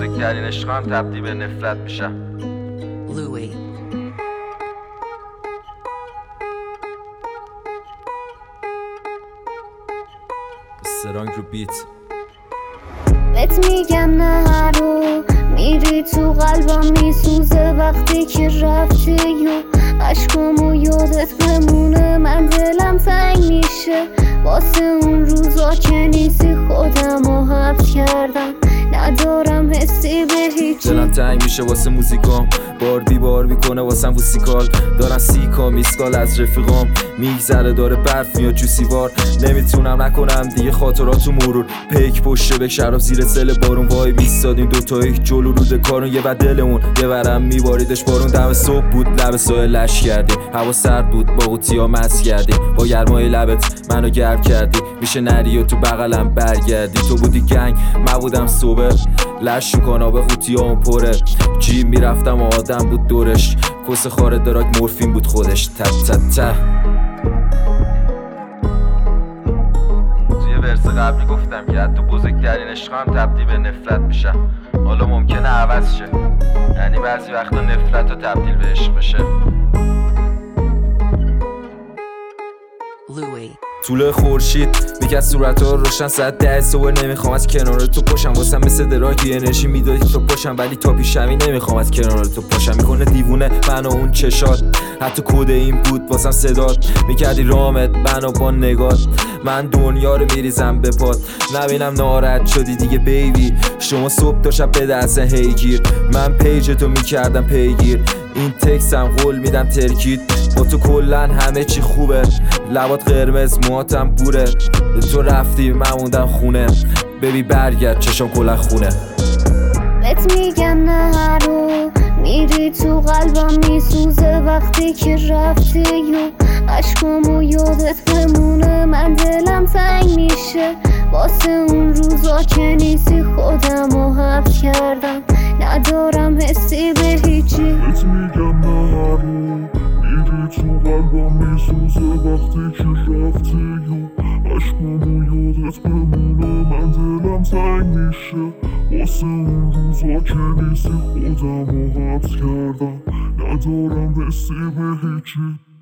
بزرگترین عشقم تبدیل به نفرت میشه. Louis. سرانگ رو بیت بهت میگم نه رو میری تو قلبم میسوزه وقتی که رفتی و عشقامو یادت بمونه من دلم تنگ میشه واسه اون روزا که نیستی خودمو حبس کردم ندارم حسی به هیچی دلم تنگ میشه واسه موزیکام بار میکنه واسم وسیکال دارن سیکا میسکال از رفیقام میگذره داره برف میاد جوسیوار نمیتونم نکنم دیگه خاطراتو مرور پیک پشته به شراب زیر سل بارون وای بیستادیم دوتایی جلو رود کارون یه بر دلمون یه برم میباریدش بارون دم صبح بود لب سایه لش کردیم هوا سرد بود با قوطیا مس کردیم با گرمای لبت منو گرم کردی میشه نری و تو بغلم برگردی تو بودی گنگ من بودم صبح لش کانا به قوطیام پره جیم میرفتم و آدم بود دورش کس خاره دراگ مورفین بود خودش توی ورس قبلی گفتم که حتی بزرگترین عشقم تبدیل به نفرت میشه. حالا ممکنه عوض شه، یعنی بعضی وقتا نفرت رو تبدیل به عشق بشه. Louis. طول خورشید میگه صورت‌ها روشن ساعت 10 صبح نمیخوام از کنار تو پاشم واسم مثل دراگ یه انرژی میدادی تو پاشم ولی تا پیشمی نمیخوام از کنار تو پاشم میکنه دیوونه منو اون چشات حتی کد این بود واسم صدات میکردی رامت منو با نگات من دنیا رو میریزم به پات نبینم ناراحت شدی دیگه بیبی شما صبح تا شب به دست هیگیر من پیج تو میکردم پیگیر این تکسم قول میدم ترکید با تو کلن همه چی خوبه لبات قرمز موهاتم بوره تو رفتی من موندم خونه ببی برگرد چشم کلن خونه بهت میگم نه رو میری تو قلبم میسوزه وقتی که رفتی و عشقامو یادت بمونه من دلم تنگ میشه واسه اون روزا که نیستی خودمو حبس کردم ندارم حسی به هیچی بهت میگم نه رو میری تو قلبم میسوزه وقتی که رفتی و عشقامو یادت بمونه من دلم تنگ میشه واسه اون روزا که نیستی خودمو حبس کردم ندارم حسی به هیچی